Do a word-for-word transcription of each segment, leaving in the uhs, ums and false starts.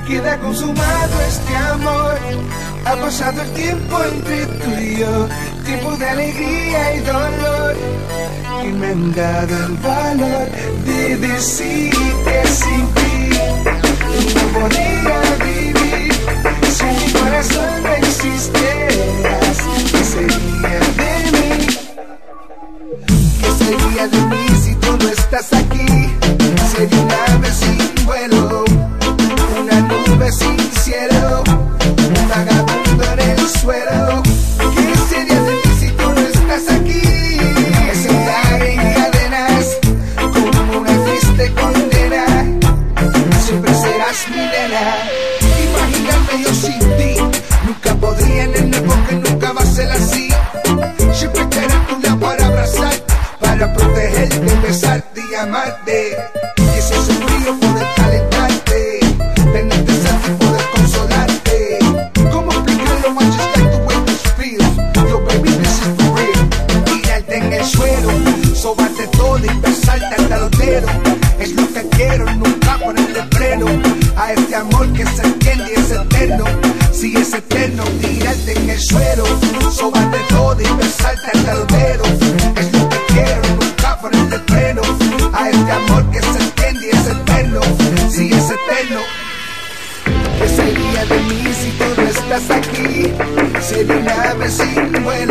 queda consumado este amor. Ha pasado el tiempo entre tú y yo, tiempo de alegría y dolor, y me han dado el valor de decir que sin ti no podría vivir. Si en mi corazón no existieras, ¿qué sería de mí? ¿Qué sería de mí si tú no estás aquí? Sería un ave sin vuelo, una nube sin cielo, un vagabundo en el suelo. ¿Qué sería de mí si tú no estás aquí? Es andar en cadenas como una triste condena. Siempre serás mi nena. Imagínate yo sin ti, nunca podría, nena, porque nunca va a ser así. Siempre estaré a tu lado para abrazarte, para protegerte, besarte y amarte. Y si es frío poder calentarte, tenerte cerca y poder consolarte. ¿Cómo explicarlo, man? Just like the way this feels. Yo, baby, this is for real. Tirarte en el suelo, sobarte todo y besarte hasta los dedos. Es lo que quiero, nunca ponerle freno a este amor que se entiende y es eterno. Si es eterno, tirarte en el suelo, sobarte todo y besarte hasta los dedos. Es lo que quiero, nunca ponerle freno a este amor que se entiende y es eterno. Si es eterno. ¿Qué sería de mí si tú no estás aquí? Sería un ave sin vuelo,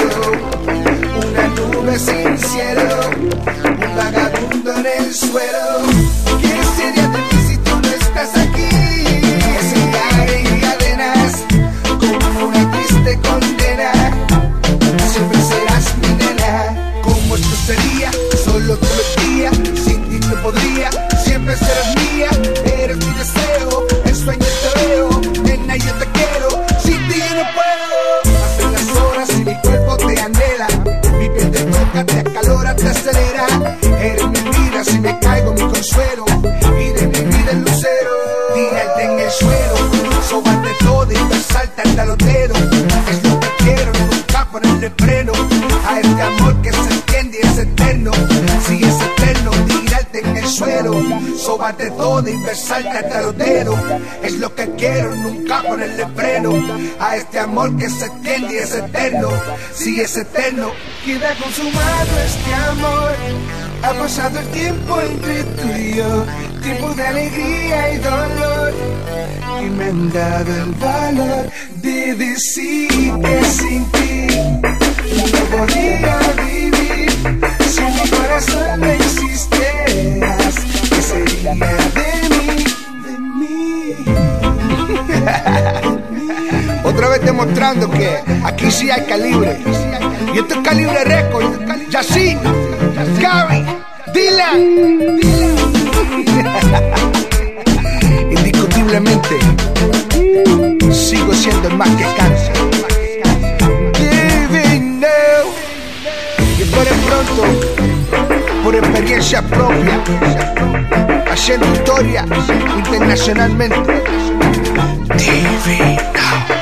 una nube sin cielo, un vagabundo en el suelo. ¿Qué sería de mí si tú no estás aquí? Es andar en cadenas como una triste condena. Siempre serás mi nena. ¿Cómo esto sería? Solo tú lo días, sin ti no podría. Siempre serás mía, eres mi deseo. En sueños te veo, nena, yo te quiero. Sin ti yo no puedo. Pasan las horas y mi cuerpo te anhela. Mi piel te toca, te acalora, te acelera. Eres mi vida, si me caigo mi consuelo, y de mi vida el lucero. Tirarte en el suelo, sobarte todo y besarte hasta los dedos. Es lo que quiero, nunca ponerle freno a este amor que se entiende y es eterno. Si es eterno, tirarte en el suelo, sobarte todo y besarte hasta los dedos. Es lo que quiero, nunca ponerle freno a este amor que se entiende y es eterno. Si es eterno, queda consumado este amor. Ha pasado el tiempo entre tú y yo, tiempo de alegría y dolor, y me han dado el valor de decir que sin ti no podría vivir. Si en mi corazón no existieras, ¿qué sería de mí? De mí. Otra vez demostrando que aquí sí hay calibre. Y esto es Calibre Record. Yací, Gaby, Dylan. Indiscutiblemente sigo siendo el más que cansa. Living now. Y esperen pronto, por experiencia propia, haciendo historia internacionalmente. Living now.